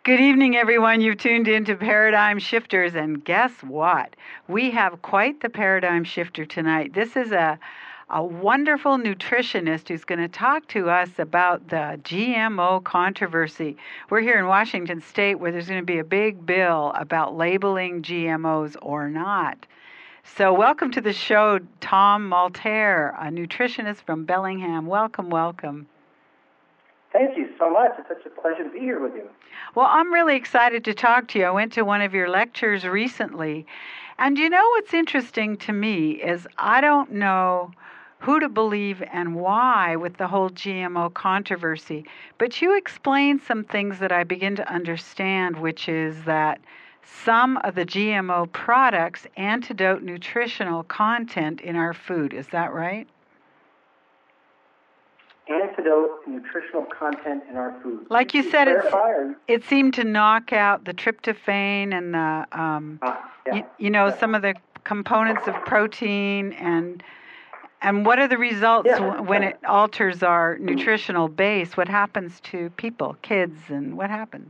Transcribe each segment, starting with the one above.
Good evening, everyone. You've tuned in to Paradigm Shifters, and guess what? We have quite the paradigm shifter tonight. This is a wonderful nutritionist who's going to talk to us about the GMO controversy. We're here in Washington State where there's going to be a big bill about labeling GMOs or not. So welcome to the show, Tom Malter, a nutritionist from Bellingham. Welcome, welcome. Thank you so much. It's such a pleasure to be here with you. Well, I'm really excited to talk to you. I went to one of your lectures recently. And you know what's interesting to me is I don't know who to believe and why with the whole GMO controversy. But you explained some things that I begin to understand, which is that some of the GMO products antidote nutritional content in our food. Is that right? Antidote nutritional content in our food. Like you said, it seemed to knock out the tryptophan and the, some of the components of protein. And what are the results when it alters our nutritional base? What happens to people, kids, and what happens?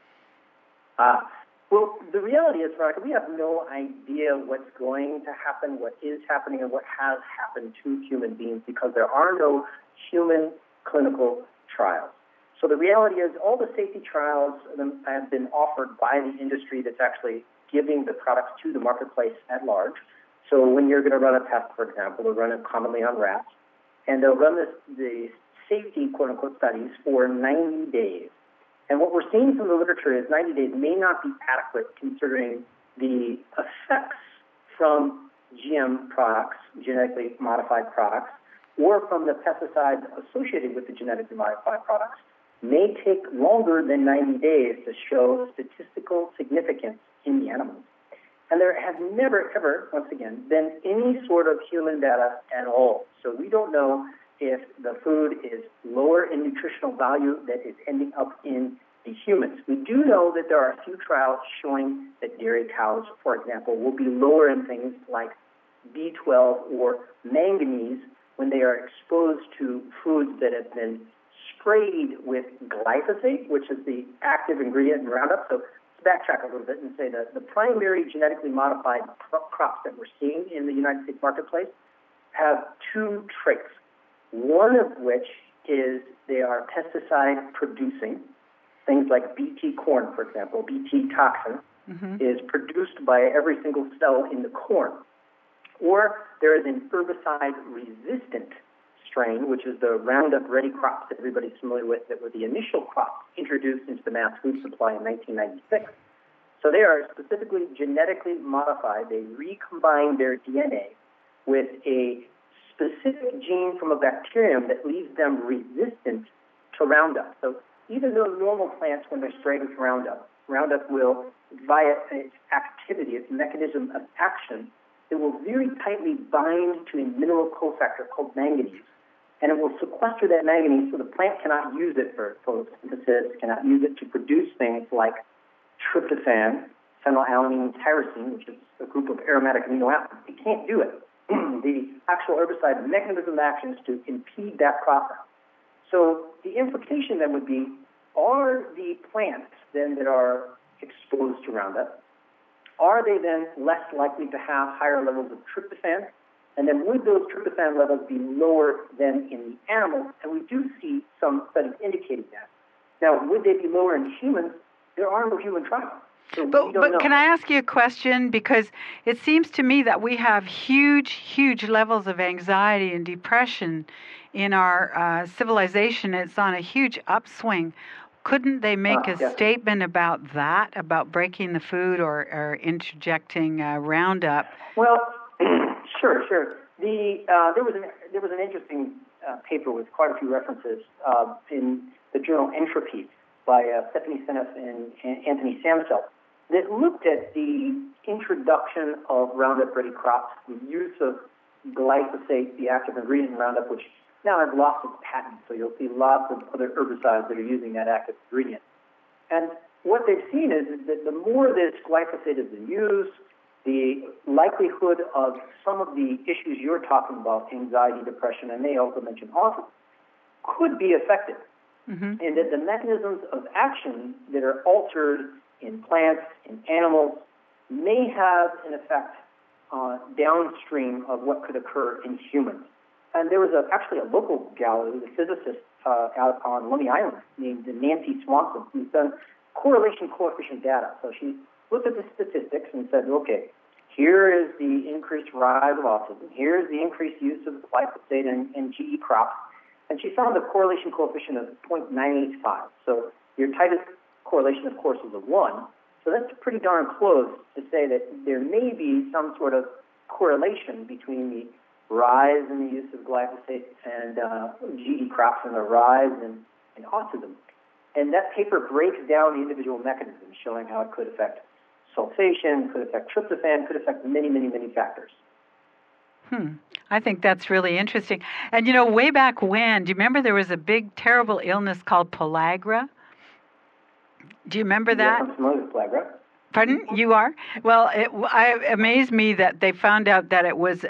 Well, the reality is, Veronica, we have no idea what's going to happen, what is happening, and what has happened to human beings because there are no human clinical trials. So the reality is all the safety trials have been offered by the industry that's actually giving the products to the marketplace at large. So when you're going to run a test, for example, they'll run it commonly on rats, and they'll run the safety, quote-unquote, studies for 90 days. And what we're seeing from the literature is 90 days may not be adequate considering the effects from GM products, genetically modified products, or from the pesticides associated with the genetically modified products may take longer than 90 days to show statistical significance in the animals. And there has never, ever, once again, been any sort of human data at all. So we don't know if the food is lower in nutritional value that is ending up in the humans. We do know that there are a few trials showing that dairy cows, for example, will be lower in things like B12 or manganese when they are exposed to foods that have been sprayed with glyphosate, which is the active ingredient in Roundup. So let's backtrack a little bit and say that the primary genetically modified crops that we're seeing in the United States marketplace have two traits. One of which is they are pesticide producing. Things like Bt corn, for example, Bt toxin is produced by every single cell in the corn. Or there is an herbicide-resistant strain, which is the Roundup Ready crops that everybody's familiar with that were the initial crops introduced into the mass food supply in 1996. So they are specifically genetically modified. They recombine their DNA with a specific gene from a bacterium that leaves them resistant to Roundup. So even though normal plants, when they're sprayed with Roundup will, via its activity, its mechanism of action, it will very tightly bind to a mineral cofactor called manganese. And it will sequester that manganese so the plant cannot use it for photosynthesis, cannot use it to produce things like tryptophan, phenylalanine tyrosine, which is a group of aromatic amino acids. It can't do it. The actual herbicide mechanism of action is to impede that process. So the implication then would be, are the plants then that are exposed to Roundup, are they then less likely to have higher levels of tryptophan? And then would those tryptophan levels be lower than in the animals? And we do see some studies indicating that. Now, would they be lower in humans? There are no human trials. So but can I ask you a question? Because it seems to me that we have huge levels of anxiety and depression in our civilization. It's on a huge upswing. Couldn't they make a statement about that, about breaking the food or interjecting Roundup? Well, sure. There was an interesting paper with quite a few references in the journal Entropy by Stephanie Seneff and Anthony Samsel that looked at the introduction of Roundup Ready crops, the use of glyphosate, the active ingredient in Roundup, which now has lots of patents, so you'll see lots of other herbicides that are using that active ingredient. And what they've seen is that the more this glyphosate has been used, the likelihood of some of the issues you're talking about, anxiety, depression, and they also mentioned autism, could be affected. and that the mechanisms of action that are altered in plants, in animals, may have an effect downstream of what could occur in humans. And there was actually a local gal who was a physicist out on Lummi Island named Nancy Swanson, who's done correlation coefficient data. So she looked at the statistics and said, okay, here is the increased rise of autism. Here's the increased use of glyphosate in GE crops. And she found a correlation coefficient of 0.985. So your tightest correlation, of course, is a 1. So that's pretty darn close to say that there may be some sort of correlation between the rise in the use of glyphosate and GE crops and the rise in autism. And that paper breaks down the individual mechanisms, showing how it could affect sulfation, could affect tryptophan, could affect many, many, many factors. I think that's really interesting. And, way back when, do you remember there was a big, terrible illness called pellagra? Do you remember that? Yes, I'm familiar with pellagra. Pardon? You are? Well, it amazed me that they found out that it was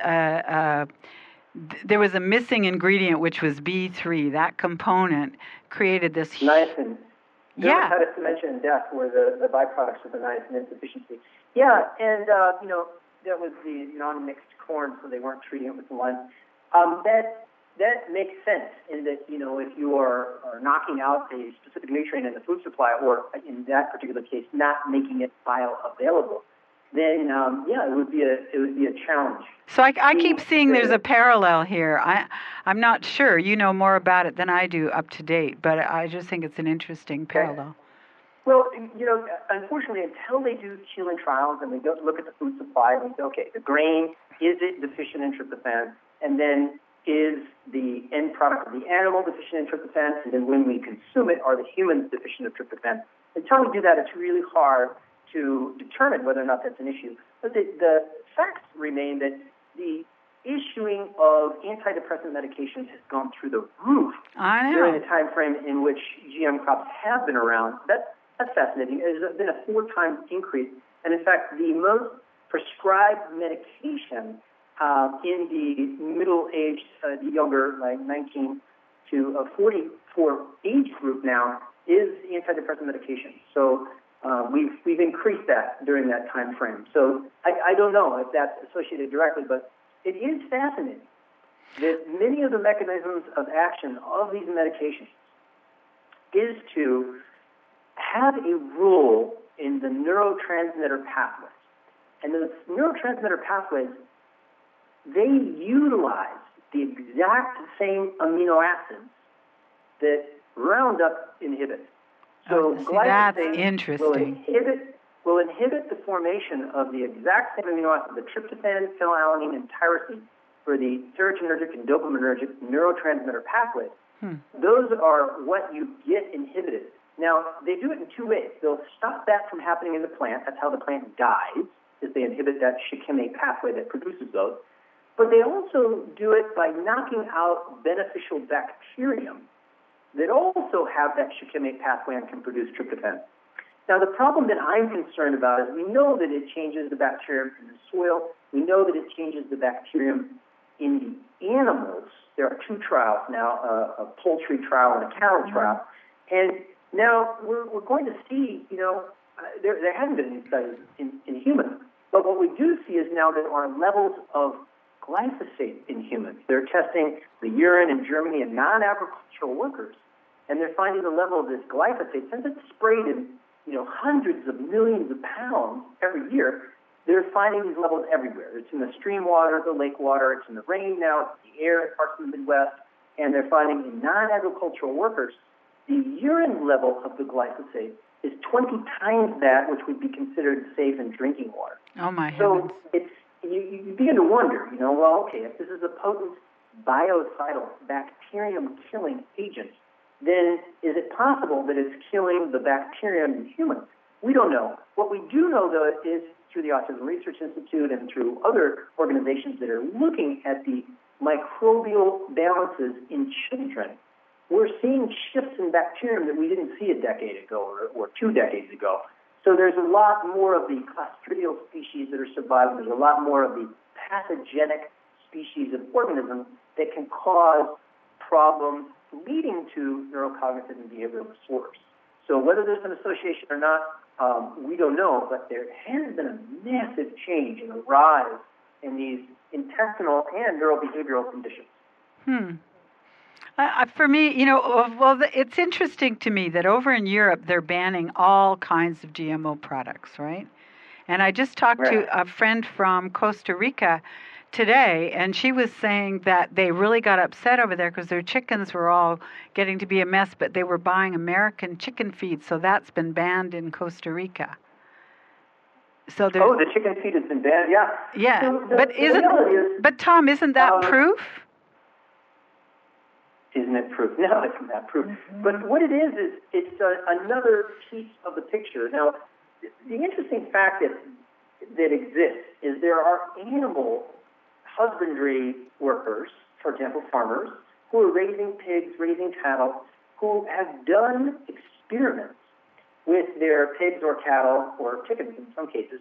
there was a missing ingredient, which was B3. That component created this. Niacin. Yeah. Dermatitis, dementia, and death were the byproducts of the niacin insufficiency. Yeah, and that was the non-mixed corn, so they weren't treating it with the lime. That makes sense in that, if you are knocking out a specific nutrient in the food supply, or in that particular case, not making it bioavailable, then it would be a challenge. So I keep seeing there's a parallel here. I'm not sure. You know more about it than I do up to date, but I just think it's an interesting parallel. Well, unfortunately, until they do human trials and they go look at the food supply and they say, okay, the grain, is it deficient in tryptophan? And then is the end product of the animal deficient in tryptophan? And then when we consume it, are the humans deficient in tryptophan? Until we do that, it's really hard to determine whether or not that's an issue. But the facts remain that the issuing of antidepressant medications has gone through the roof during the time frame in which GM crops have been around. That's fascinating. There's been a 4-time increase. And in fact, the most prescribed medication in the middle-aged, the younger, like 19 to 44 age group now, is antidepressant medication. So we've increased that during that time frame. So I don't know if that's associated directly, but it is fascinating that many of the mechanisms of action of these medications is to have a role in the neurotransmitter pathways. And those neurotransmitter pathways, they utilize the exact same amino acids that Roundup inhibits. So that's glyphosate interesting. will inhibit the formation of the exact same amino acid, the tryptophan, phenylalanine, and tyrosine, for the serotonergic and dopaminergic neurotransmitter pathways. Those are what you get inhibited. Now, they do it in 2 ways. They'll stop that from happening in the plant. That's how the plant dies, is they inhibit that shikimate pathway that produces those. But they also do it by knocking out beneficial bacterium that also have that shikimate pathway and can produce tryptophan. Now, the problem that I'm concerned about is we know that it changes the bacterium in the soil. We know that it changes the bacterium in the animals. There are 2 trials now, a poultry trial and a cattle trial. And now we're going to see, there haven't been any studies in humans. But what we do see is now there are levels of glyphosate in humans. They're testing the urine in Germany in non-agricultural workers, and they're finding the level of this glyphosate, since it's sprayed in hundreds of millions of pounds every year, they're finding these levels everywhere. It's in the stream water, the lake water, it's in the rain now, it's in the air in parts of the Midwest, and they're finding in non-agricultural workers, the urine level of the glyphosate is 20 times that which would be considered safe in drinking water. Oh, my heavens. So you begin to wonder, if this is a potent biocidal, bacterium-killing agent, then is it possible that it's killing the bacterium in humans? We don't know. What we do know, though, is through the Autism Research Institute and through other organizations that are looking at the microbial balances in children, we're seeing shifts in bacterium that we didn't see a decade ago or 2 decades ago. So there's a lot more of the Clostridial species that are surviving. There's a lot more of the pathogenic species of organisms that can cause problems leading to neurocognitive and behavioral disorders. So whether there's an association or not, we don't know, but there has been a massive change in the rise in these intestinal and neurobehavioral conditions. For me, it's interesting to me that over in Europe, they're banning all kinds of GMO products, right? And I just talked to a friend from Costa Rica today, and she was saying that they really got upset over there because their chickens were all getting to be a mess, but they were buying American chicken feed, so that's been banned in Costa Rica. So the chicken feed has been banned, yeah. Yeah, So but Tom, isn't that proof? Isn't it proof? No, it's not proof. Mm-hmm. But what it is it's another piece of the picture. Now, the interesting fact that exists is there are animal husbandry workers, for example, farmers, who are raising pigs, raising cattle, who have done experiments with their pigs or cattle or chickens in some cases,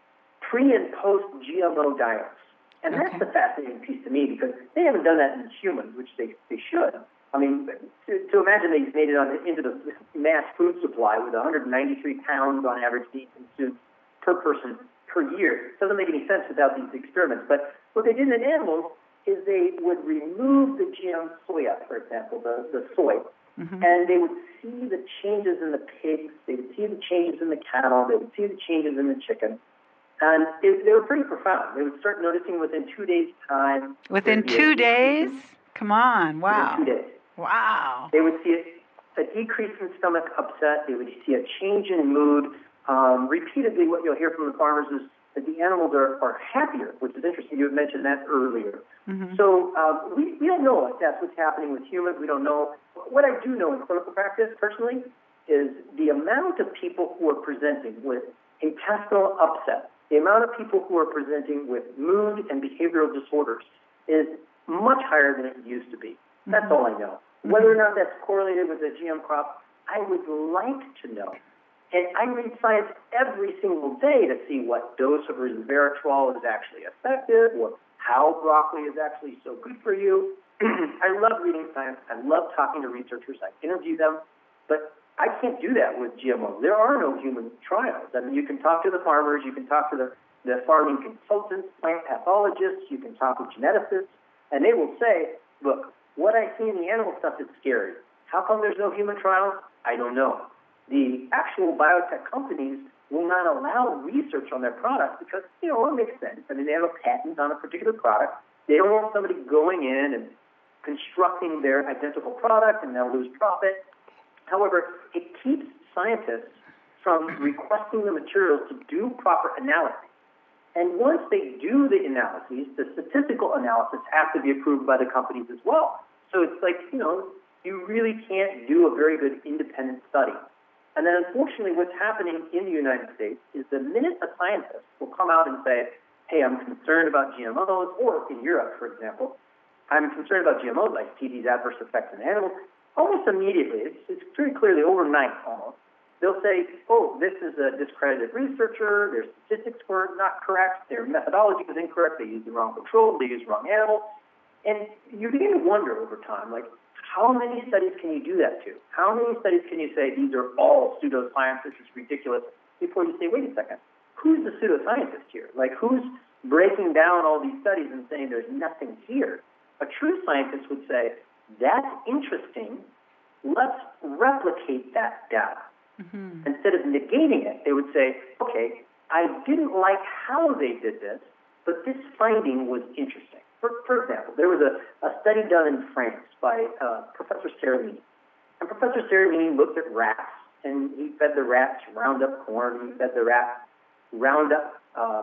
pre and post GMO diets. And that's the fascinating piece to me because they haven't done that in humans, which they should. I mean, to imagine they've made it into the mass food supply with 193 pounds on average being consumed per person per year doesn't make any sense without these experiments. But what they did in animals is they would remove the GM soya, for example, the soy, and they would see the changes in the pigs, they would see the changes in the cattle, they would see the changes in the chicken. And they were pretty profound. They would start noticing within 2 days' time. Within 2 days? Come on, wow. Within 2 days. Wow. They would see a decrease in stomach upset. They would see a change in mood. Repeatedly, what you'll hear from the farmers is that the animals are happier, which is interesting. You had mentioned that earlier. So we don't know if that's what's happening with humans. We don't know. What I do know in clinical practice, personally, is the amount of people who are presenting with intestinal upset, the amount of people who are presenting with mood and behavioral disorders is much higher than it used to be. That's all I know. Whether or not that's correlated with the GM crop, I would like to know. And I read science every single day to see what dose of resveratrol is actually effective, or how broccoli is actually so good for you. I love reading science. I love talking to researchers. I interview them. But I can't do that with GMO. There are no human trials. I mean, you can talk to the farmers, you can talk to the farming consultants, plant pathologists, you can talk with geneticists, and they will say, look, what I see in the animal stuff is scary. How come there's no human trials? I don't know. The actual biotech companies will not allow research on their products because, it makes sense. I mean, they have a patent on a particular product. They don't want somebody going in and constructing their identical product and they'll lose profit. However, it keeps scientists from requesting the materials to do proper analysis. And once they do the analyses, the statistical analysis has to be approved by the companies as well. So it's like, you really can't do a very good independent study. And then unfortunately what's happening in the United States is the minute a scientist will come out and say, hey, I'm concerned about GMOs, or in Europe, for example, I'm concerned about GMOs, I see these adverse effects in animals, almost immediately, it's very clearly overnight almost, they'll say, oh, this is a discredited researcher, their statistics were not correct, their methodology was incorrect, they used the wrong control, they used the wrong animal. And you begin to wonder over time, like, how many studies can you do that to? How many studies can you say these are all pseudoscience, this is ridiculous, before you say, wait a second, who's the pseudoscientist here? Like, who's breaking down all these studies and saying there's nothing here? A true scientist would say, that's interesting, let's replicate that data. Instead of negating it, they would say, okay, I didn't like how they did this, but this finding was interesting. For example, there was a study done in France by Professor Seralini. And Professor Seralini looked at rats, and he fed the rats Roundup corn, he fed the rats Roundup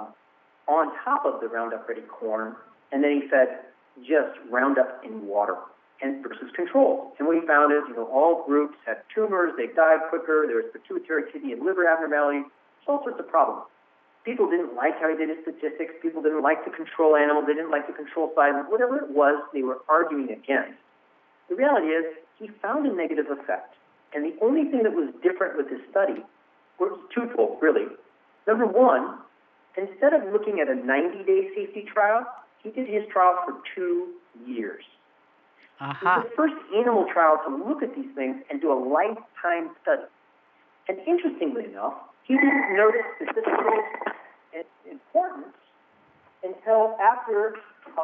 on top of the Roundup-ready corn, and then he fed just Roundup in water and versus control. And what he found is, all groups had tumors, they died quicker, there was pituitary, kidney, and liver abnormalities, all sorts of problems. People didn't like how he did his statistics, people didn't like the control animals, they didn't like the control size, whatever it was, they were arguing against. The reality is, he found a negative effect. And the only thing that was different with his study was twofold, really. Number one, instead of looking at a 90-day safety trial, he did his trial for 2 years. It was the first animal trial to look at these things and do a lifetime study. And interestingly enough, he didn't notice statistical importance until after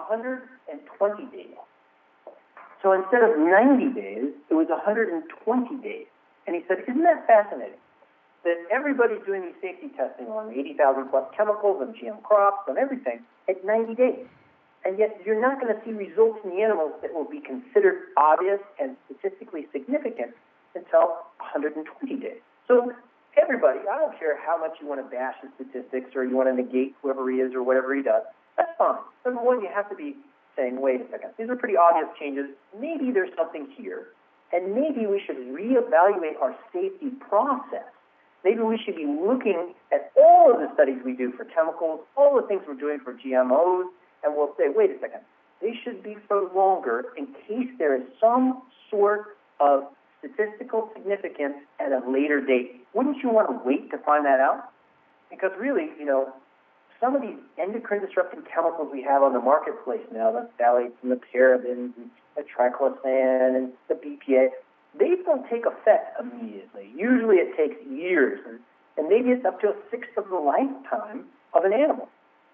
120 days. So instead of 90 days, it was 120 days. And he said, isn't that fascinating? That everybody's doing these safety testing on 80,000 plus chemicals and GM crops and everything at 90 days. And yet you're not going to see results in the animals that will be considered obvious and statistically significant until 120 days. So everybody, I don't care how much you want to bash the statistics or you want to negate whoever he is or whatever he does, that's fine. Number one, you have to be saying, wait a second, these are pretty obvious changes. Maybe there's something here, and maybe we should reevaluate our safety process. Maybe we should be looking at all of the studies we do for chemicals, all the things we're doing for GMOs, and we'll say, wait a second, they should be for longer in case there is some sort of statistical significance at a later date. Wouldn't you want to wait to find that out? Because really, some of these endocrine disrupting chemicals we have on the marketplace now, the phthalates and the parabens and the triclosan and the BPA, they don't take effect immediately. Usually it takes years, and maybe it's up to a sixth of the lifetime of an animal.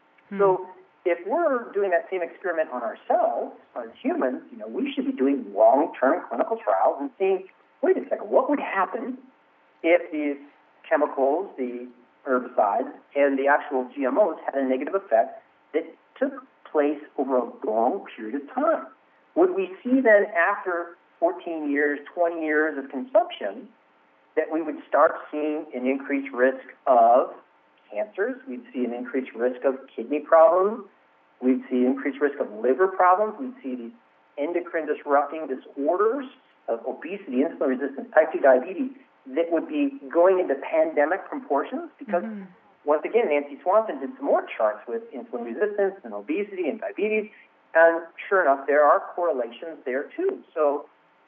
So if we're doing that same experiment on ourselves, on humans, we should be doing long-term clinical trials and seeing, wait a second, what would happen if these chemicals, the herbicides, and the actual GMOs had a negative effect that took place over a long period of time? Would we see then after 14 years, 20 years of consumption that we would start seeing an increased risk of cancers? We'd see an increased risk of kidney problems. We'd see increased risk of liver problems. We'd see these endocrine disrupting disorders of obesity, insulin resistance, type 2 diabetes that would be going into pandemic proportions because, once again, Nancy Swanson did some more charts with insulin resistance and obesity and diabetes, and sure enough, there are correlations there too. So,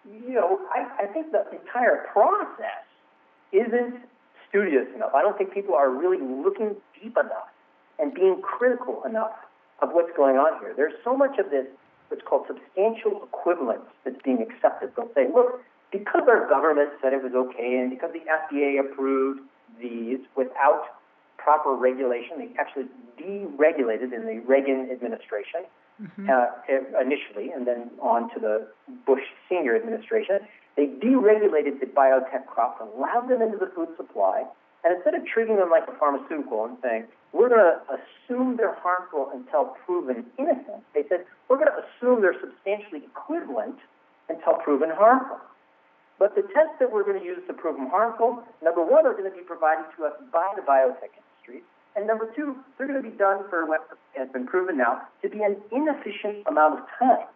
I think the entire process isn't studious enough. I don't think people are really looking deep enough and being critical enough of what's going on here. There's so much of this, what's called substantial equivalence, that's being accepted. They'll say, look, because our government said it was okay and because the FDA approved these without proper regulation, they actually deregulated in the Reagan administration initially, and then on to the Bush senior administration. They deregulated the biotech crops, allowed them into the food supply, and instead of treating them like a pharmaceutical and saying, we're going to assume they're harmful until proven innocent, they said, we're going to assume they're substantially equivalent until proven harmful. But the tests that we're going to use to prove them harmful, number one, are going to be provided to us by the biotech industry. And number two, they're going to be done for what has been proven now to be an inefficient amount of time.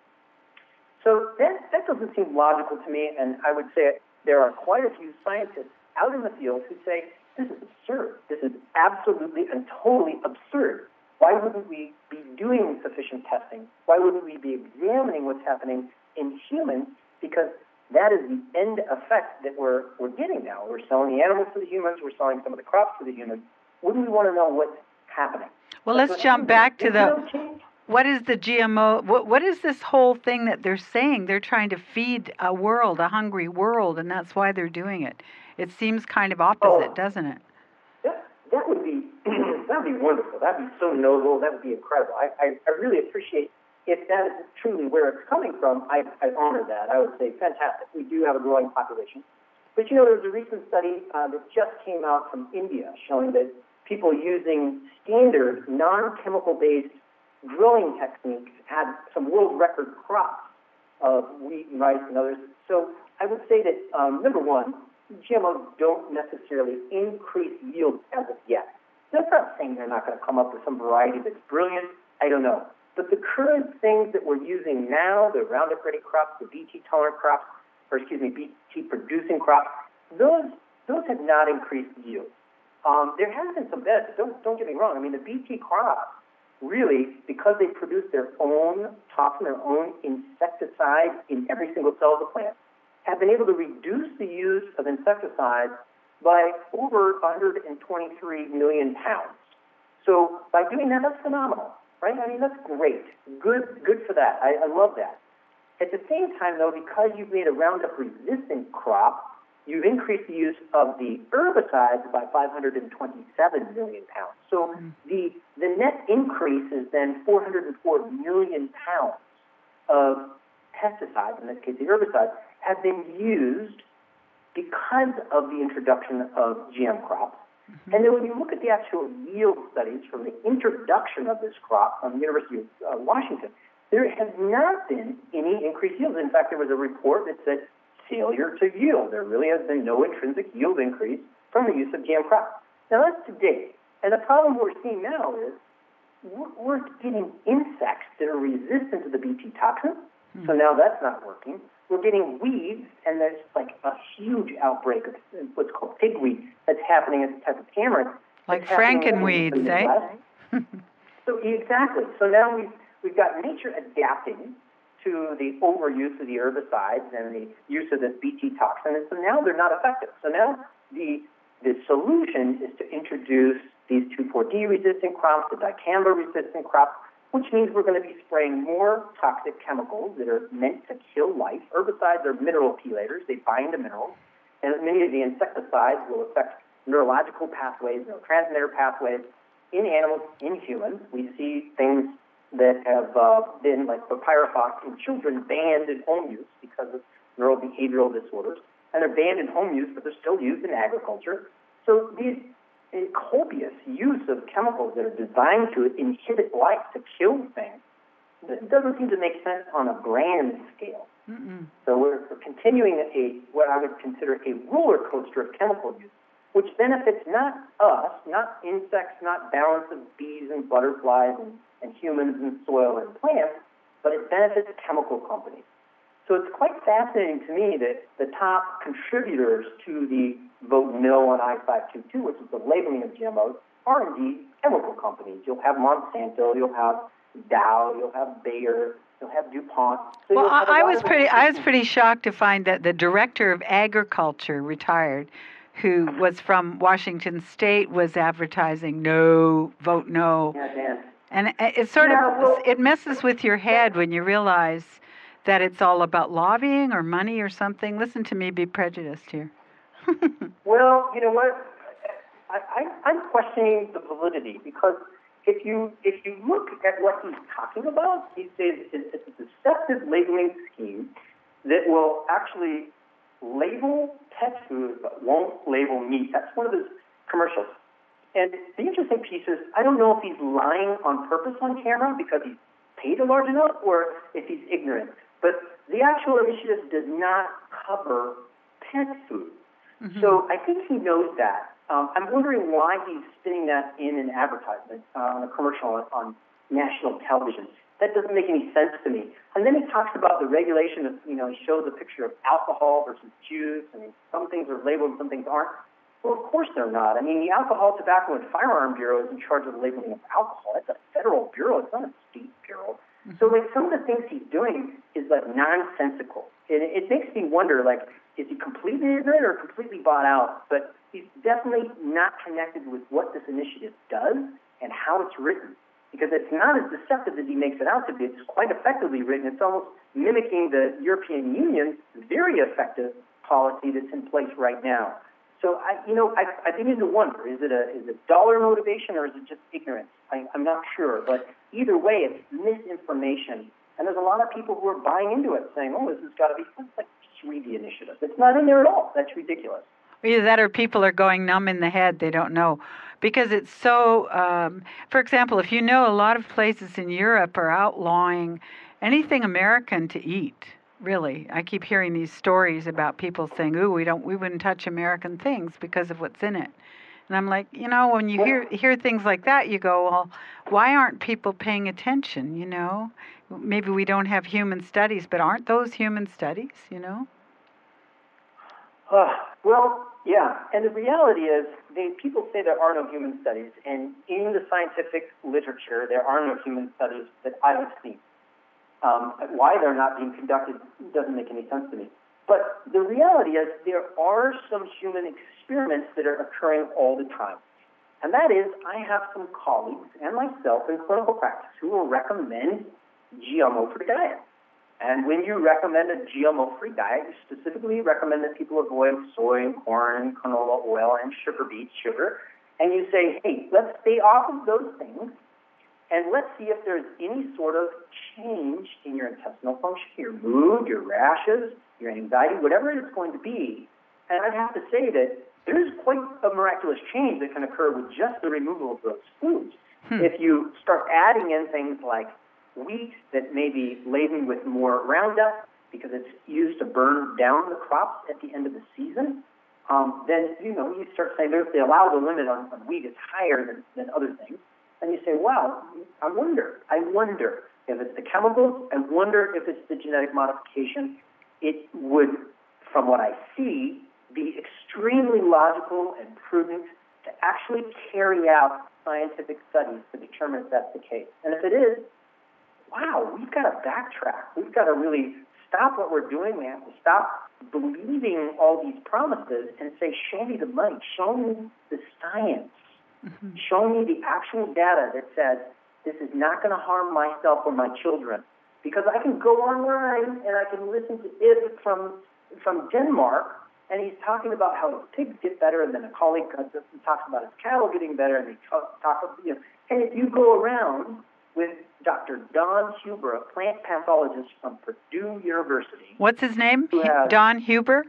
So that doesn't seem logical to me, and I would say there are quite a few scientists out in the field who say, this is absurd. This is absolutely and totally absurd. Why wouldn't we be doing sufficient testing? Why wouldn't we be examining what's happening in humans? Because that is the end effect that we're getting now. We're selling the animals to the humans. We're selling some of the crops to the humans. Wouldn't we want to know what's happening? Well, let's jump back to what is the GMO? What is this whole thing that they're saying? They're trying to feed a world, a hungry world, and that's why they're doing it. It seems kind of opposite, doesn't it? That would be wonderful. That would be so noble. That would be incredible. I really appreciate if that is truly where it's coming from. I honor that. I would say fantastic. We do have a growing population. But there was a recent study that just came out from India showing that people using standard non-chemical-based growing techniques had some world record crops of wheat and rice and others. So I would say that, number one, GMOs don't necessarily increase yield as of yet. That's not saying they're not going to come up with some variety that's brilliant. I don't know. But the current things that we're using now, the Roundup Ready crops, the BT-tolerant crops, BT-producing crops, those have not increased yield. There has been some benefits. Don't get me wrong. I mean, the BT crops, really, because they produce their own toxin, their own insecticide in every single cell of the plant, have been able to reduce the use of insecticides by over 123 million pounds. So by doing that, that's phenomenal, right? I mean, that's great. Good for that. I love that. At the same time, though, because you've made a Roundup-resistant crop, you've increased the use of the herbicides by 527 million pounds. So the net increase is then 404 million pounds of pesticides, in this case the herbicides, have been used because of the introduction of GM crops. And then when you look at the actual yield studies from the introduction of this crop from the University of Washington, there has not been any increased yields. In fact, there was a report that said failure to yield. There really has been no intrinsic yield increase from the use of GM crops. Now, that's to date. And the problem we're seeing now is we're getting insects that are resistant to the Bt toxin. So now that's not working. We're getting weeds, and there's like a huge outbreak of what's called pigweed that's happening as a type of amaranth. Like frankenweeds, eh? So exactly. So now we've got nature adapting to the overuse of the herbicides and the use of this Bt toxin, and so now they're not effective. So now the solution is to introduce these 2,4-D resistant crops, the dicamba resistant crops, which means we're going to be spraying more toxic chemicals that are meant to kill life. Herbicides are mineral chelators. They bind to minerals. And many of the insecticides will affect neurological pathways, neurotransmitter pathways in animals, in humans. We see things that have been, like papyrofox in children, banned in home use because of neurobehavioral disorders. And they're banned in home use, but they're still used in agriculture. So these copious use of chemicals that are designed to inhibit life, to kill things, it doesn't seem to make sense on a grand scale. So we're continuing what I would consider a roller coaster of chemical use, which benefits not us, not insects, not balance of bees and butterflies and humans and soil and plants, but it benefits chemical companies. So it's quite fascinating to me that the top contributors to the vote no on I-522, which is the labeling of GMOs, are indeed chemical companies. You'll have Monsanto, you'll have Dow, you'll have Bayer, you'll have DuPont. So well, I was pretty shocked to find that the director of agriculture, retired, who was from Washington State, was advertising no, vote no. Yeah, Dan. And it sort of it messes with your head when you realize that it's all about lobbying or money or something. Listen to me be prejudiced here. Well, you know what? I'm questioning the validity, because if you look at what he's talking about, he says it's a deceptive labeling scheme that will actually label pet food but won't label meat. That's one of his commercials. And the interesting piece is, I don't know if he's lying on purpose on camera because he's paid a large enough, or if he's ignorant. But the actual initiative does not cover pet food. So I think he knows that. I'm wondering why he's spinning that in an advertisement, on a commercial on national television. That doesn't make any sense to me. And then he talks about the regulation of, he shows a picture of alcohol versus juice, and some things are labeled and some things aren't. Well, of course they're not. I mean, the Alcohol, Tobacco, and Firearm Bureau is in charge of the labeling of alcohol. That's a federal bureau. It's not a state bureau. So, some of the things he's doing is, nonsensical. And it makes me wonder, is he completely ignorant or completely bought out? But he's definitely not connected with what this initiative does and how it's written, because it's not as deceptive as he makes it out to be. It's quite effectively written. It's almost mimicking the European Union's very effective policy that's in place right now. So I begin to wonder: is it dollar motivation or is it just ignorance? I'm not sure, but either way, it's misinformation, and there's a lot of people who are buying into it, saying, "Oh, this has got to be." Just read the initiative. It's not in there at all. That's ridiculous. Either that, or people are going numb in the head. They don't know, because it's so. For example, if you know, a lot of places in Europe are outlawing anything American to eat. Really, I keep hearing these stories about people saying, "Ooh, we wouldn't touch American things because of what's in it." And I'm like, when you hear things like that, you go, "Well, why aren't people paying attention?" Maybe we don't have human studies, but aren't those human studies? Well, yeah. And the reality is, people say there are no human studies, and in the scientific literature, there are no human studies that I have seen. Why they're not being conducted doesn't make any sense to me. But the reality is there are some human experiments that are occurring all the time. And that is, I have some colleagues and myself in clinical practice who will recommend GMO for diet. And when you recommend a GMO-free diet, you specifically recommend that people avoid soy and corn and canola oil and beet sugar. And you say, hey, let's stay off of those things, and let's see if there's any sort of change in your intestinal function, your mood, your rashes, your anxiety, whatever it's going to be. And I have to say that there's quite a miraculous change that can occur with just the removal of those foods. If you start adding in things like wheat that may be laden with more Roundup because it's used to burn down the crops at the end of the season, then, you start saying the allowable limit on wheat is higher than other things. And you say, wow, I wonder if it's the chemicals, I wonder if it's the genetic modification. It would, from what I see, be extremely logical and prudent to actually carry out scientific studies to determine if that's the case. And if it is, wow, we've got to backtrack. We've got to really stop what we're doing. We have to stop believing all these promises and say, show me the money, show me the science, show me the actual data that says this is not going to harm myself or my children. Because I can go online and I can listen to it from Denmark, and he's talking about how his pigs get better, and then a colleague talks about his cattle getting better, and they talk about, and if you go around with Dr. Don Huber, a plant pathologist from Purdue University. What's his name? Don Huber?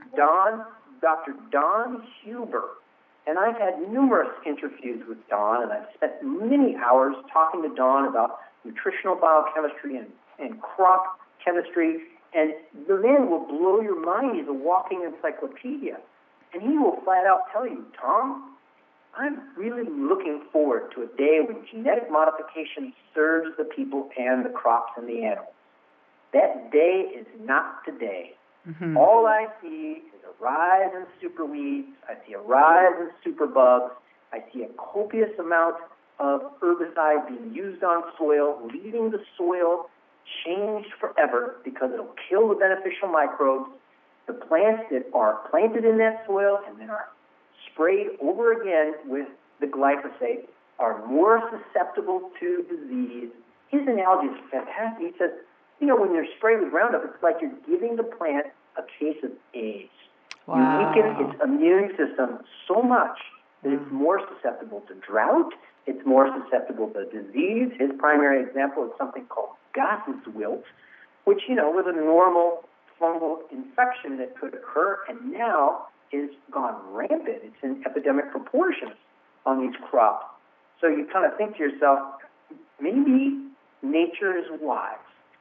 Dr. Don Huber. And I've had numerous interviews with Don, and I've spent many hours talking to Don about nutritional biochemistry and crop chemistry. And the man will blow your mind. He's a walking encyclopedia. And he will flat out tell you, Tom, I'm really looking forward to a day when genetic modification serves the people and the crops and the animals. That day is not today. All I see is a rise in superweeds. I see a rise in superbugs. I see a copious amount of herbicide being used on soil, leaving the soil changed forever because it'll kill the beneficial microbes. The plants that are planted in that soil and then are sprayed over again with the glyphosate are more susceptible to disease. His analogy is fantastic. He says, when you're sprayed with Roundup, it's like you're giving the plant a case of AIDS. Wow. You weaken its immune system so much that it's more susceptible to drought, it's more susceptible to disease. His primary example is something called Goss's wilt, which, was a normal fungal infection that could occur and now is gone rampant. It's in epidemic proportions on these crops. So you kind of think to yourself, maybe nature is wise.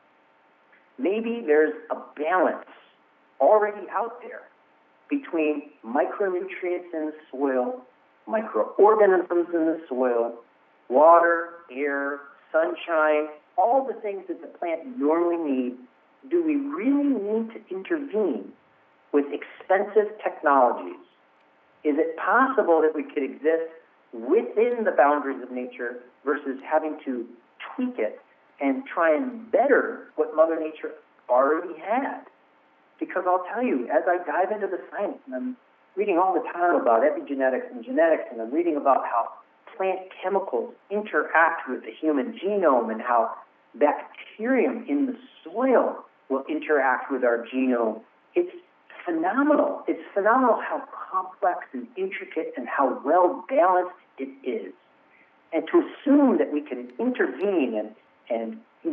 Maybe there's a balance already out there between micronutrients in the soil, microorganisms in the soil, water, air, sunshine, all the things that the plant normally needs. Do we really need to intervene with expensive technologies? Is it possible that we could exist within the boundaries of nature versus having to tweak it and try and better what Mother Nature already had? Because I'll tell you, as I dive into the science, and I'm reading all the time about epigenetics and genetics, and I'm reading about how plant chemicals interact with the human genome and how bacterium in the soil will interact with our genome. It's phenomenal. It's phenomenal how complex and intricate and how well balanced it is. And to assume that we can intervene and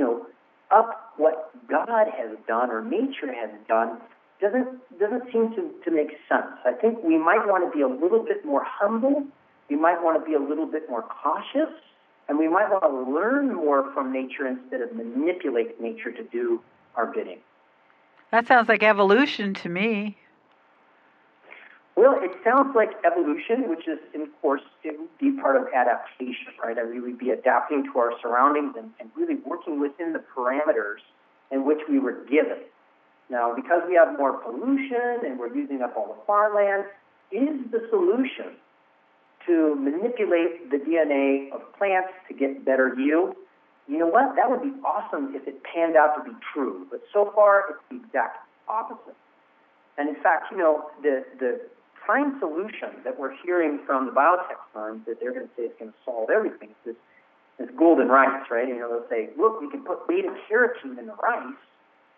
up what God has done or nature has done doesn't seem to make sense. I think we might want to be a little bit more humble. We might want to be a little bit more cautious. And we might want to learn more from nature instead of manipulate nature to do our bidding. That sounds like evolution to me. Well, it sounds like evolution, which is, of course, it would be part of adaptation, right? We would be adapting to our surroundings and really working within the parameters in which we were given. Now, because we have more pollution and we're using up all the farmland, is the solution to manipulate the DNA of plants to get better yield? You know what? That would be awesome if it panned out to be true. But so far, it's the exact opposite. And in fact, the prime solution that we're hearing from the biotech firms that they're going to say is going to solve everything is this golden rice, right? They'll say, look, we can put beta-carotene in the rice,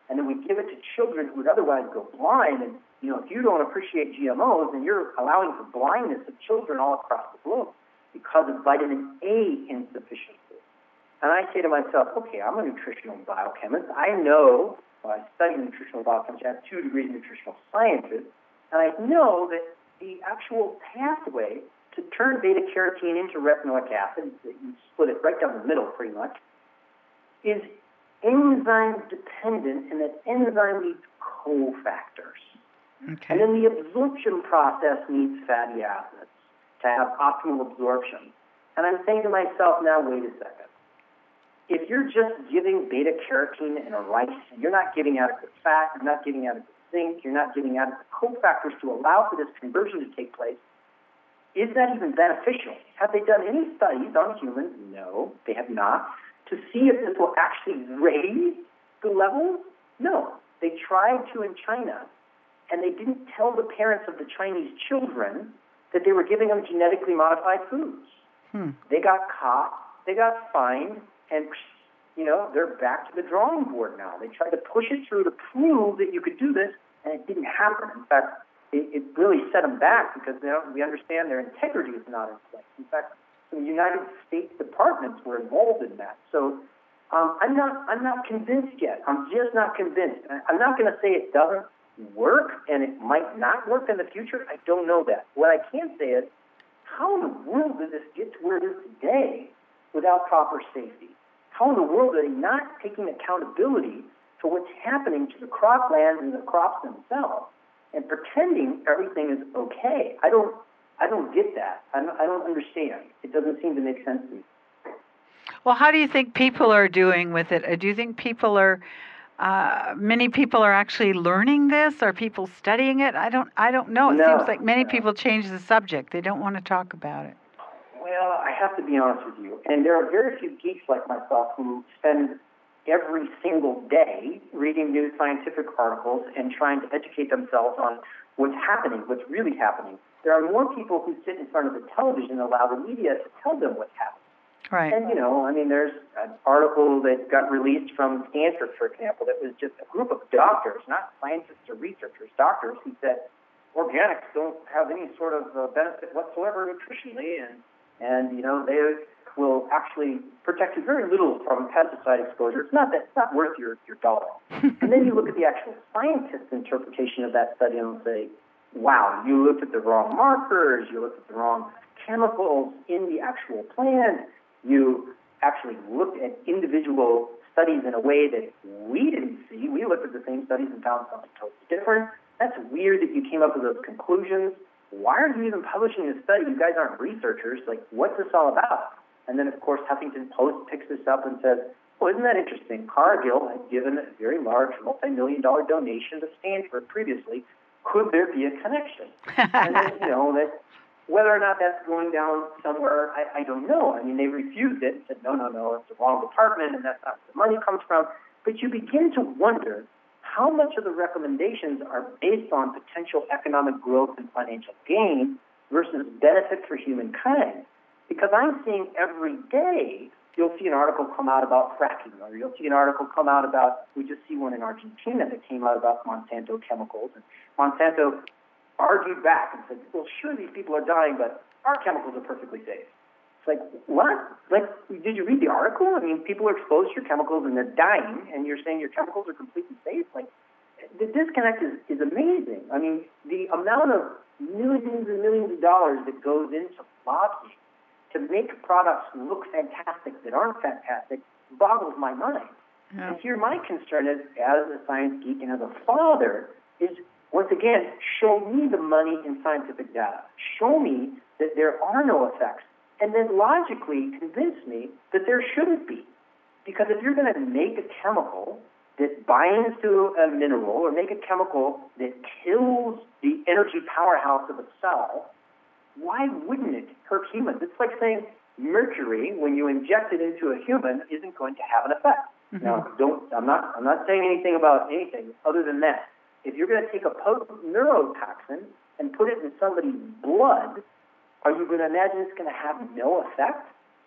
and then we give it to children who would otherwise go blind. And, if you don't appreciate GMOs, then you're allowing for blindness of children all across the globe because of vitamin A insufficiency. And I say to myself, okay, I'm a nutritional biochemist. I know, I study nutritional biochemistry. I have 2 degrees in nutritional sciences, and I know that the actual pathway to turn beta-carotene into retinoic acid, you split it right down the middle pretty much, is enzyme dependent, and that enzyme needs cofactors. Okay. And then the absorption process needs fatty acids to have optimal absorption. And I'm saying to myself now, wait a second. If you're just giving beta-carotene and a rice, and you're not giving adequate fat, you're not giving adequate zinc, you're not giving adequate cofactors to allow for this conversion to take place, is that even beneficial? Have they done any studies on humans? No, they have not. To see if this will actually raise the levels? No. They tried to in China, and they didn't tell the parents of the Chinese children that they were giving them genetically modified foods. They got caught, they got fined, and, they're back to the drawing board now. They tried to push it through to prove that you could do this, and it didn't happen. In fact, it really set them back because we understand their integrity is not in place. In fact, the United States departments were involved in that. So I'm not convinced yet. I'm just not convinced. I'm not going to say it doesn't work and it might not work in the future. I don't know that. What I can say is, how in the world did this get to where it is today without proper safety? How in the world are they not taking accountability for what's happening to the croplands and the crops themselves and pretending everything is okay? I don't get that. I don't understand. It doesn't seem to make sense to me. Well, how do you think people are doing with it? Do you think many people are actually learning this? Are people studying it? I don't know. It seems like many people change the subject. They don't want to talk about it. Well, I have to be honest with you. And there are very few geeks like myself who spend every single day reading new scientific articles and trying to educate themselves on what's happening, what's really happening. There are more people who sit in front of the television and allow the media to tell them what's happening. Right. And, there's an article that got released from Stanford, for example, that was just a group of doctors, not scientists or researchers, doctors who said organics don't have any sort of benefit whatsoever nutritionally, and they will actually protect you very little from pesticide exposure. It's not worth your dollar. And then you look at the actual scientist's interpretation of that study and say, wow, you looked at the wrong markers, you looked at the wrong chemicals in the actual plant, you actually looked at individual studies in a way that we didn't see. We looked at the same studies and found something totally different. That's weird that you came up with those conclusions. Why are you even publishing this study? You guys aren't researchers. Like, what's this all about? And then, of course, Huffington Post picks this up and says, well, isn't that interesting? Cargill had given a very large multi-million-dollar donation to Stanford previously. Could there be a connection? And then, that whether or not that's going down somewhere, I don't know. I mean, they refused it and said, no, it's the wrong department, and that's not where the money comes from. But you begin to wonder how much of the recommendations are based on potential economic growth and financial gain versus benefit for humankind. Because I'm seeing every day, you'll see an article come out about fracking, or you'll see an article come out about, we just see one in Argentina that came out about Monsanto chemicals. And Monsanto argued back and said, well, sure, these people are dying, but our chemicals are perfectly safe. It's like, what? Like, did you read the article? I mean, people are exposed to your chemicals and they're dying, and you're saying your chemicals are completely safe? Like, the disconnect is amazing. I mean, the amount of millions and millions of dollars that goes into lobbying to make products look fantastic that aren't fantastic boggles my mind. Yeah. And here my concern is, as a science geek and as a father, is, once again, show me the money in scientific data. Show me that there are no effects. And then logically convince me that there shouldn't be. Because if you're going to make a chemical that binds to a mineral or make a chemical that kills the energy powerhouse of a cell, why wouldn't it hurt humans? It's like saying mercury, when you inject it into a human, isn't going to have an effect. Mm-hmm. Now, I'm not saying anything about anything other than that. If you're going to take a potent neurotoxin and put it in somebody's blood, are you going to imagine it's going to have no effect?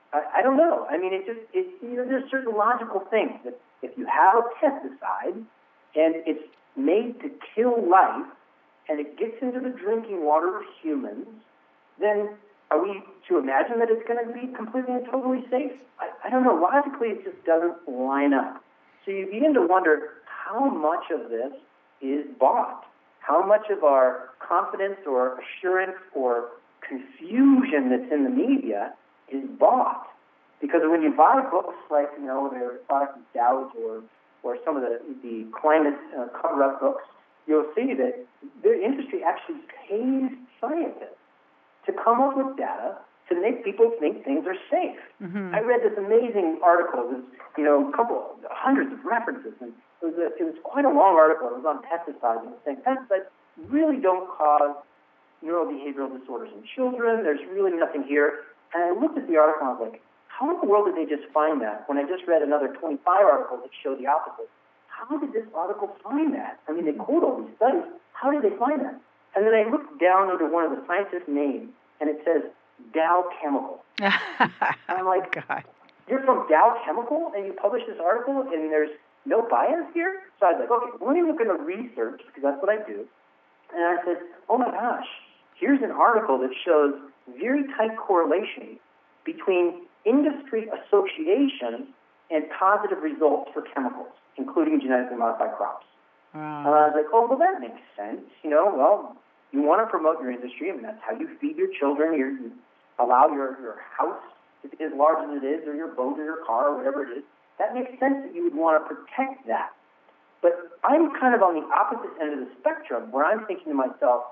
I don't know. I mean, there's certain logical things that if you have a pesticide and it's made to kill life, and it gets into the drinking water of humans, then are we to imagine that it's going to be completely and totally safe? I don't know. Logically, it just doesn't line up. So you begin to wonder how much of this is bought, how much of our confidence or assurance or confusion that's in the media is bought. Because when you buy books like, the Product of Doubt or some of the climate cover-up books, you'll see that the industry actually pays scientists to come up with data to make people think things are safe. Mm-hmm. I read this amazing article. It was, hundreds of references, and it was quite a long article. It was on pesticides, and it was saying pesticides really don't cause neurobehavioral disorders in children. There's really nothing here. And I looked at the article, and I was like, how in the world did they just find that when I just read another 25 articles that show the opposite? How did this article find that? I mean, they quote all these studies. How did they find that? And then I looked down under one of the scientists' names, and it says Dow Chemical. And I'm like, God. You're from Dow Chemical, and you publish this article, and there's no bias here? So I was like, okay, let me look into research, because that's what I do. And I said, oh my gosh, here's an article that shows very tight correlation between industry association and positive results for chemicals, including genetically modified crops. Wow. And I was like, oh, well, that makes sense. Well, you want to promote your industry. I mean, that's how you feed your children. You allow your house to be as large as it is, or your boat or your car or whatever it is. That makes sense that you would want to protect that. But I'm kind of on the opposite end of the spectrum, where I'm thinking to myself,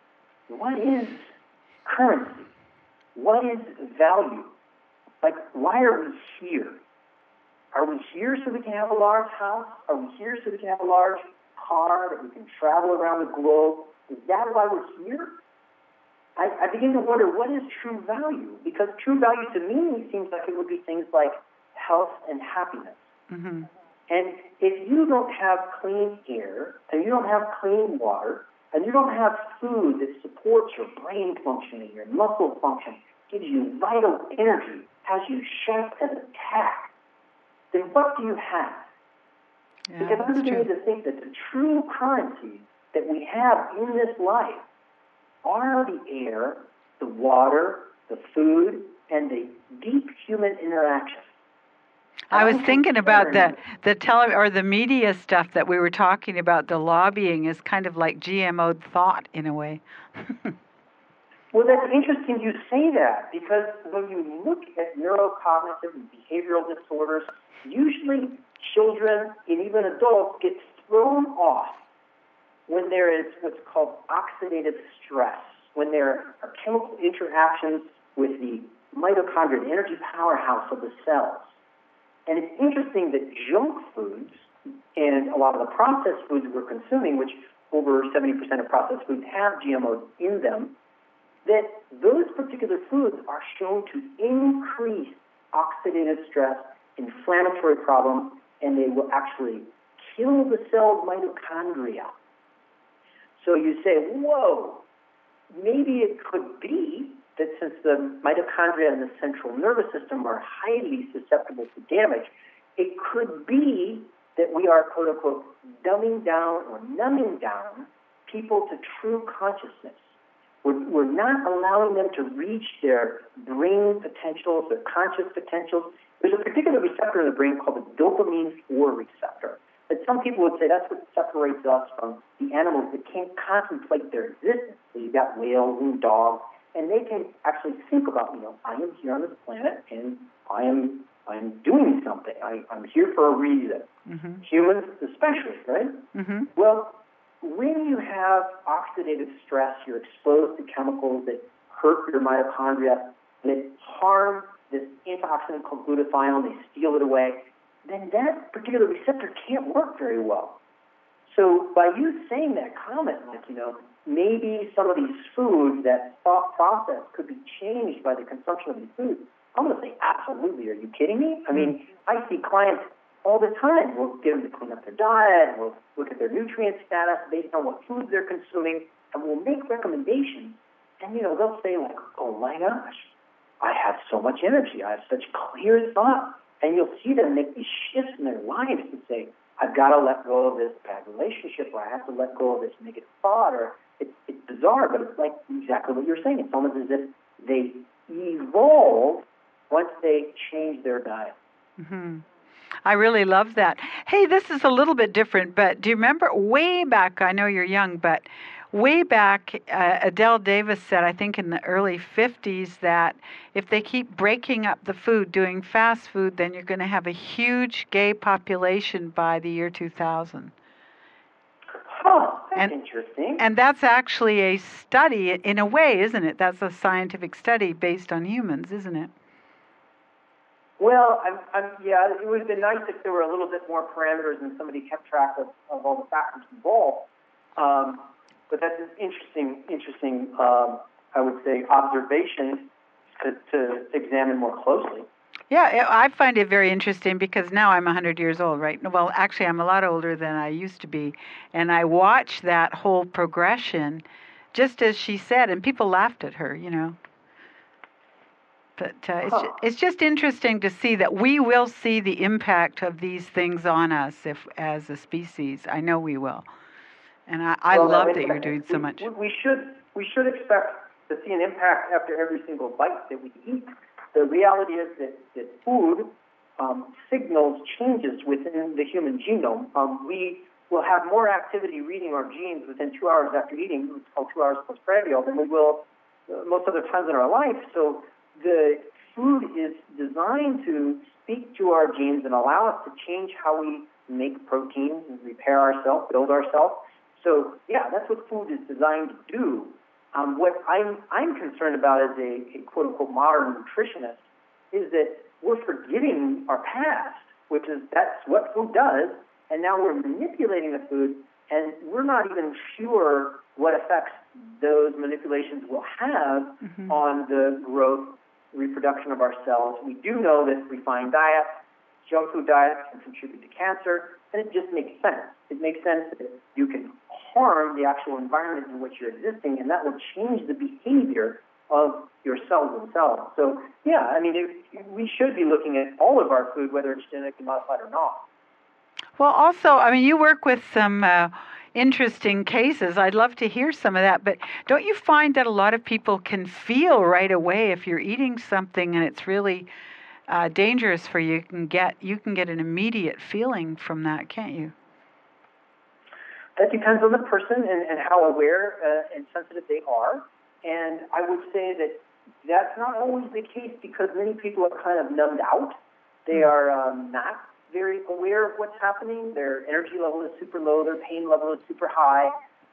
what is currency? What is value? Like, why are we here? Are we here so we can have a large house? Are we here so we can have a large car, that we can travel around the globe? Is that why we're here? I begin to wonder, what is true value? Because true value to me seems like it would be things like health and happiness. Mm-hmm. And if you don't have clean air, and you don't have clean water, and you don't have food that supports your brain functioning, your muscle function, gives you vital energy, has you sharp as a tack, then what do you have? Yeah, because I'm beginning to think that the true currency that we have in this life are the air, the water, the food, and the deep human interaction. I was thinking about the media stuff that we were talking about. The lobbying is kind of like GMO'd thought in a way. Well, that's interesting you say that, because when you look at neurocognitive and behavioral disorders, usually children and even adults get thrown off when there is what's called oxidative stress, when there are chemical interactions with the mitochondrial energy powerhouse of the cells. And it's interesting that junk foods and a lot of the processed foods we're consuming, which over 70% of processed foods have GMOs in them, that those particular foods are shown to increase oxidative stress, inflammatory problems, and they will actually kill the cell's mitochondria. So you say, whoa, maybe it could be that since the mitochondria in the central nervous system are highly susceptible to damage, it could be that we are, quote unquote, dumbing down or numbing down people to true consciousness. We're not allowing them to reach their brain potentials, their conscious potentials. There's a particular receptor in the brain called the dopamine 4 receptor. But some people would say that's what separates us from the animals that can't contemplate their existence. So you've got whales and dogs, and they can actually think about, I am here on this planet, and I'm doing something. I'm here for a reason. Mm-hmm. Humans especially, right? Mm-hmm. Well, when you have oxidative stress, you're exposed to chemicals that hurt your mitochondria, that harm this antioxidant called glutathione, they steal it away, then that particular receptor can't work very well. So by you saying that comment, maybe some of these foods, that thought process could be changed by the consumption of these foods, I'm going to say, absolutely. Are you kidding me? I mean, I see clients all the time. We'll get them to clean up their diet, we'll look at their nutrient status based on what foods they're consuming, and we'll make recommendations. And, they'll say like, oh my gosh, I have so much energy. I have such clear thought. And you'll see them make these shifts in their lives to say, I've got to let go of this bad relationship, or I have to let go of this negative thought, or it's bizarre, but it's like exactly what you're saying. It's almost as if they evolve once they change their diet. Mm-hmm. I really love that. Hey, this is a little bit different, but do you remember way back, I know you're young, but way back, Adele Davis said, I think in the early 50s, that if they keep breaking up the food, doing fast food, then you're going to have a huge gay population by the year 2000. Huh, that's interesting. And that's actually a study, in a way, isn't it? That's a scientific study based on humans, isn't it? Well, yeah, it would have been nice if there were a little bit more parameters and somebody kept track of all the factors involved. But that's an interesting, I would say, observation to examine more closely. Yeah, I find it very interesting because now I'm 100 years old, right? Well, actually, I'm a lot older than I used to be. And I watched that whole progression, just as she said, and people laughed at her, you know. But it's just interesting to see that we will see the impact of these things on us as a species. I know we will. And I love that you're doing so much. We should expect to see an impact after every single bite that we eat. The reality is that food signals changes within the human genome. We will have more activity reading our genes within 2 hours after eating, it's called 2 hours postprandial, than we will most other times in our life. So the food is designed to speak to our genes and allow us to change how we make protein, repair ourselves, build ourselves. So, yeah, that's what food is designed to do. What I'm concerned about as a quote-unquote modern nutritionist is that we're forgetting our past, which is that's what food does, and now we're manipulating the food, and we're not even sure what effects those manipulations will have on the growth, reproduction of our cells. We do know that refined diets, junk food diets can contribute to cancer, and it just makes sense. It makes sense that you can harm the actual environment in which you're existing, and that will change the behavior of your cells themselves. So, yeah, I mean, we should be looking at all of our food, whether it's genetically modified or not. Well, also, I mean, you work with some interesting cases. I'd love to hear some of that, but don't you find that a lot of people can feel right away if you're eating something and it's really dangerous for you? You can get an immediate feeling from that, can't you? That depends on the person and how aware and sensitive they are. And I would say that that's not always the case because many people are kind of numbed out. They are not very aware of what's happening. Their energy level is super low. Their pain level is super high.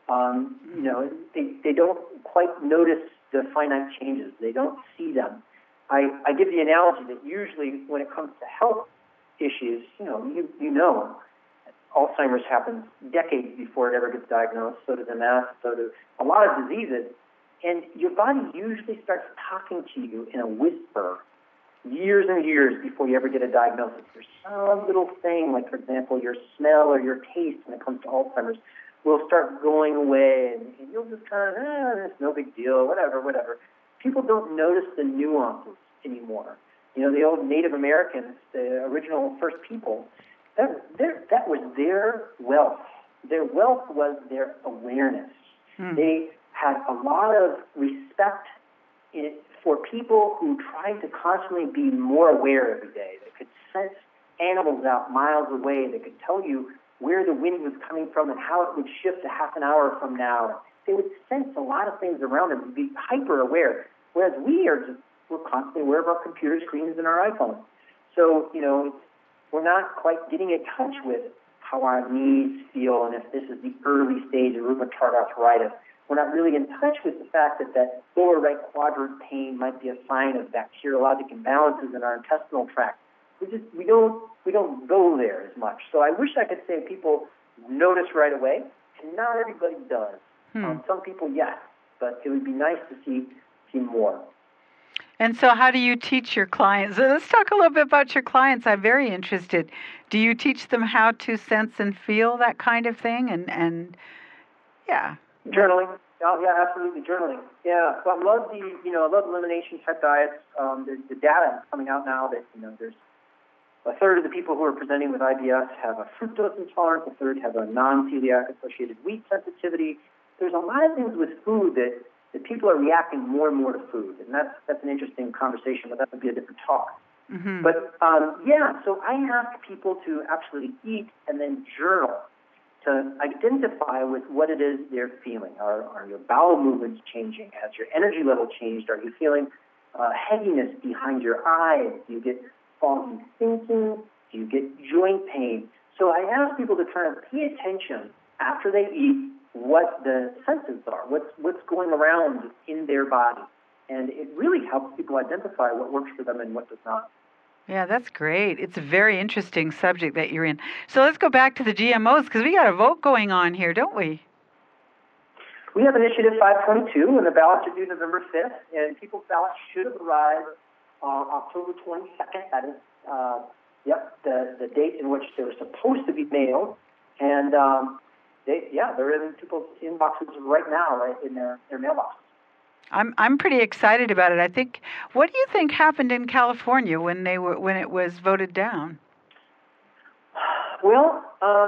They don't quite notice the finite changes. They don't see them. I give the analogy that usually when it comes to health issues, you know, Alzheimer's happens decades before it ever gets diagnosed. So does MS. So does a lot of diseases. And your body usually starts talking to you in a whisper years and years before you ever get a diagnosis. There's some little thing, like, for example, your smell or your taste when it comes to Alzheimer's will start going away, and you'll just kind of, it's no big deal, whatever. People don't notice the nuances anymore. You know, the old Native Americans, the original first people, that was their wealth. Their wealth was their awareness. They had a lot of respect for people who tried to constantly be more aware every day. They could sense animals out miles away. They could tell you where the wind was coming from and how it would shift a half an hour from now. They would sense a lot of things around them and be hyper aware, whereas we're constantly aware of our computer screens and our iPhones. So, we're not quite getting in touch with how our knees feel and if this is the early stage of rheumatoid arthritis. We're not really in touch with the fact that lower right quadrant pain might be a sign of bacteriologic imbalances in our intestinal tract. We don't go there as much. So I wish I could say people notice right away, and not everybody does. Some people, yes, but it would be nice to see more. And so how do you teach your clients? So let's talk a little bit about your clients. I'm very interested. Do you teach them how to sense and feel that kind of thing? And yeah. Journaling. Oh, yeah, absolutely. Journaling. Yeah. So I love I love elimination type diets. The data is coming out now that, there's A third of the people who are presenting with IBS have a fructose intolerance. A third have a non-celiac associated wheat sensitivity. There's a lot of things with food that people are reacting more and more to food, and that's an interesting conversation, but that would be a different talk. Mm-hmm. But so I ask people to actually eat and then journal to identify with what it is they're feeling. Are your bowel movements changing? Has your energy level changed? Are you feeling heaviness behind your eyes? Do you get foggy thinking? Do you get joint pain? So I ask people to kind of pay attention after they eat what the senses are, what's going around in their body. And it really helps people identify what works for them and what does not. Yeah, that's great. It's a very interesting subject that you're in. So let's go back to the GMOs, because we got a vote going on here, don't we? We have Initiative 522, and the ballots are due November 5th, and people's ballots should have arrived October 22nd. That is, the date in which they were supposed to be mailed. And they're in people's inboxes right now, right in their mailboxes. I'm pretty excited about it. I think. What do you think happened in California when it was voted down? Well,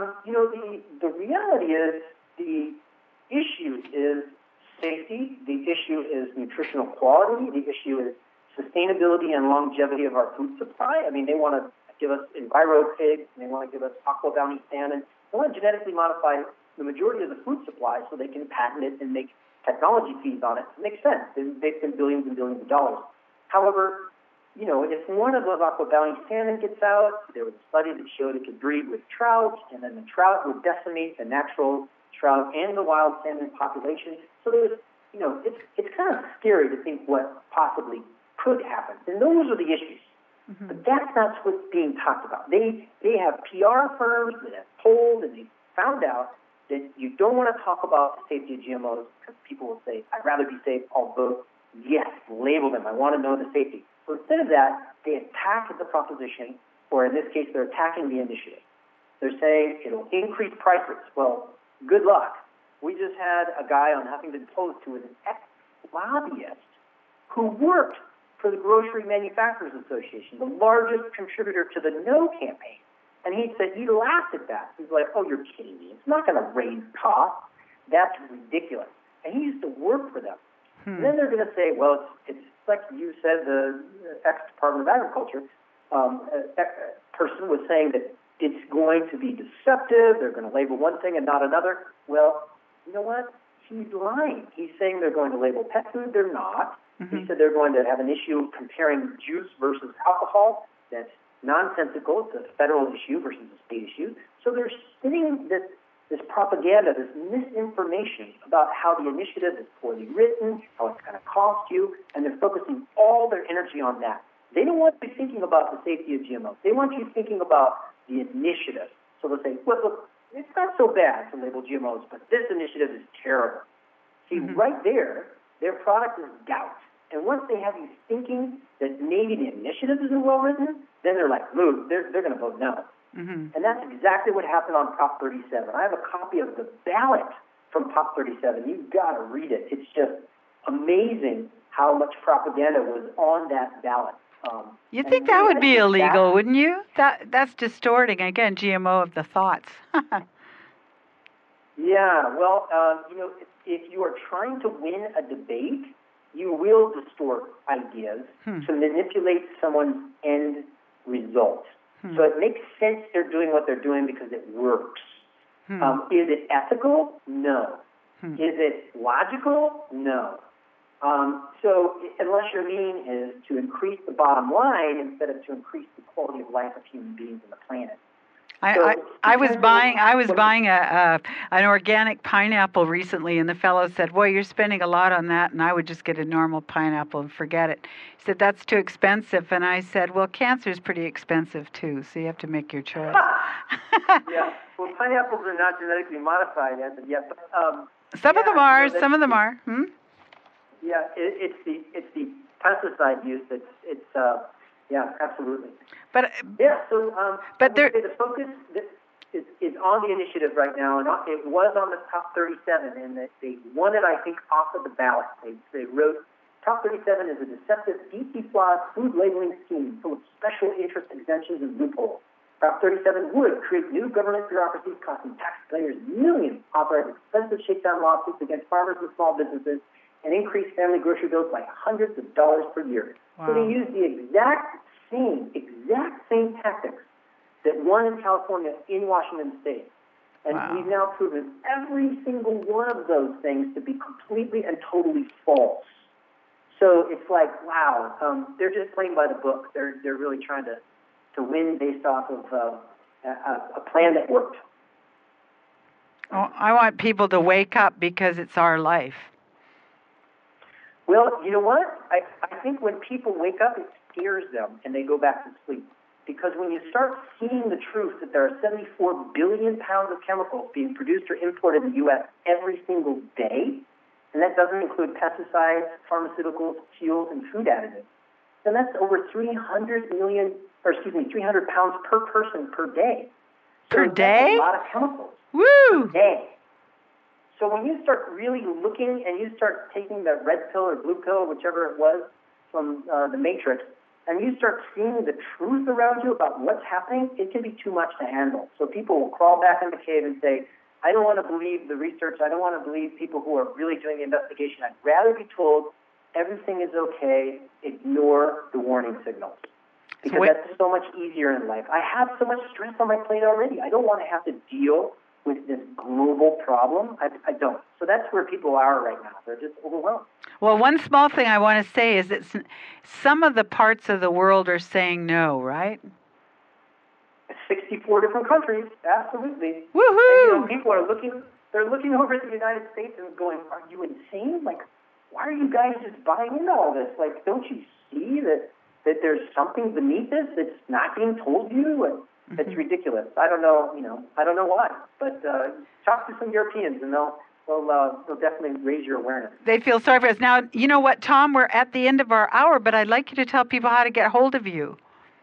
the reality is the issue is safety. The issue is nutritional quality. The issue is sustainability and longevity of our food supply. I mean, they want to give us Enviro pigs, and they want to give us Aqua Bounty salmon. They want to genetically modify the majority of the food supply so they can patent it and make technology fees on it. It makes sense. They spend billions and billions of dollars. However, if one of those Aqua Bounty salmon gets out, there was a study that showed it could breed with trout, and then the trout would decimate the natural trout and the wild salmon population. So there's, it's kind of scary to think what possibly could happen. And those are the issues. Mm-hmm. But that's not what's being talked about. They have PR firms that have polled, and they found out that you don't want to talk about the safety of GMOs because people will say, I'd rather be safe, I'll vote yes, label them, I want to know the safety. So instead of that, they attack the proposition, or in this case, they're attacking the initiative. They're saying it'll increase prices. Well, good luck. We just had a guy on Huffington Post who was an ex-lobbyist who worked for the Grocery Manufacturers Association, the largest contributor to the No campaign. And he said, he laughed at that. He's like, oh, you're kidding me. It's not going to raise costs. That's ridiculous. And he used to work for them. And then they're going to say, well, it's like you said, the ex-Department of Agriculture person was saying that it's going to be deceptive. They're going to label one thing and not another. Well, you know what? He's lying. He's saying they're going to label pet food. They're not. Mm-hmm. He said they're going to have an issue comparing juice versus alcohol. That's nonsensical. It's a federal issue versus a state issue. So they're spinning this propaganda, this misinformation about how the initiative is poorly written, how it's going to cost you, and they're focusing all their energy on that. They don't want you thinking about the safety of GMOs. They want you thinking about the initiative. So they'll say, well, look, it's not so bad to label GMOs, but this initiative is terrible. See, right there, their product is doubt. And once they have you thinking that maybe the initiative isn't well written, then they're like, move, they're going to vote no. Mm-hmm. And that's exactly what happened on Prop 37. I have a copy of the ballot from Prop 37. You've got to read it. It's just amazing how much propaganda was on that ballot. You'd think that would be illegal, wouldn't you? That's distorting, again, GMO of the thoughts. Yeah, well, if you are trying to win a debate, you will distort ideas to manipulate someone's end result. So it makes sense they're doing what they're doing because it works. Is it ethical? No. Is it logical? No. So unless your meaning is to increase the bottom line instead of to increase the quality of life of human beings on the planet. I was buying an organic pineapple recently, and the fellow said, "Boy, you're spending a lot on that," and I would just get a normal pineapple and forget it. He said, "That's too expensive," and I said, "Well, cancer is pretty expensive too, so you have to make your choice." Yeah, well, pineapples are not genetically modified as of yet, but some of them are. Some of them are. Yeah, it's the pesticide use that's yeah, absolutely. But but the focus is on the initiative right now, and it was on the Top 37, and they won it, I think, off of the ballot. They wrote, Top 37 is a deceptive, deeply flawed food labeling scheme full of special interest exemptions and loopholes. Prop 37 would create new government bureaucracies costing taxpayers millions, authorize expensive shakedown lawsuits against farmers and small businesses, and increase family grocery bills by hundreds of dollars per year. Wow. So they use the exact same tactics that won in California in Washington State. And wow. We've now proven every single one of those things to be completely and totally false. So it's like, wow, they're just playing by the book. They're really trying to win based off of a plan that worked. Well, I want people to wake up because it's our life. Well, you know what? I think when people wake up, it scares them and they go back to sleep. Because when you start seeing the truth that there are 74 billion pounds of chemicals being produced or imported in the U.S. every single day, and that doesn't include pesticides, pharmaceuticals, fuels, and food additives, then that's over 300 pounds per person per day. So per day? That's a lot of chemicals. Woo! Per day. So when you start really looking and you start taking the red pill or blue pill, whichever it was, from the Matrix, and you start seeing the truth around you about what's happening, it can be too much to handle. So people will crawl back in the cave and say, I don't want to believe the research. I don't want to believe people who are really doing the investigation. I'd rather be told everything is okay, ignore the warning signals. Because that's so much easier in life. I have so much stress on my plate already. I don't want to have to deal with this global problem. I don't. So that's where people are right now. They're just overwhelmed. Well, one small thing I want to say is that some of the parts of the world are saying no, right? 64 different countries, absolutely. Woohoo! And, people are looking over at the United States and going, are you insane? Like, why are you guys just buying into all this? Like, don't you see that there's something beneath this that's not being told you? And it's ridiculous. I don't know why. But talk to some Europeans and they'll definitely raise your awareness. They feel sorry for us. Now, you know what, Tom, we're at the end of our hour, but I'd like you to tell people how to get hold of you.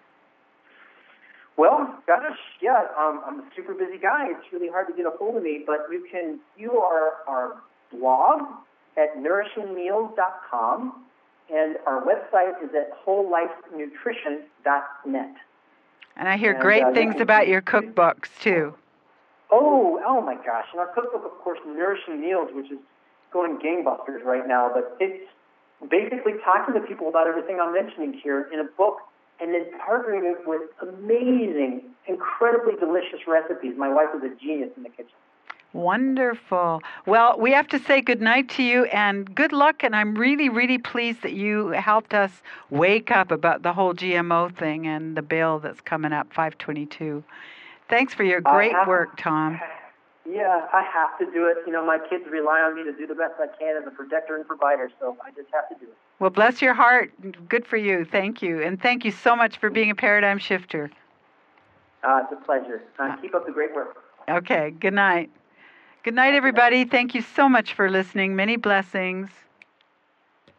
Well, gosh, yeah, I'm a super busy guy. It's really hard to get a hold of me, but you can view our blog at nourishingmeals.com, and our website is at wholelifenutrition.net. And I hear great things about your cookbooks, too. Oh my gosh. And our cookbook, of course, Nourishing Meals, which is going gangbusters right now, but it's basically talking to people about everything I'm mentioning here in a book and then partnering it with amazing, incredibly delicious recipes. My wife is a genius in the kitchen. Wonderful. Well, we have to say goodnight to you and good luck, and I'm really, really pleased that you helped us wake up about the whole GMO thing and the bill that's coming up, 522. Thanks for your great work, Tom. Yeah, I have to do it. You know, my kids rely on me to do the best I can as a protector and provider, so I just have to do it. Well, bless your heart. Good for you. Thank you. And thank you so much for being a paradigm shifter. It's a pleasure. Keep up the great work. Okay, good night. Good night, everybody. Thank you so much for listening. Many blessings.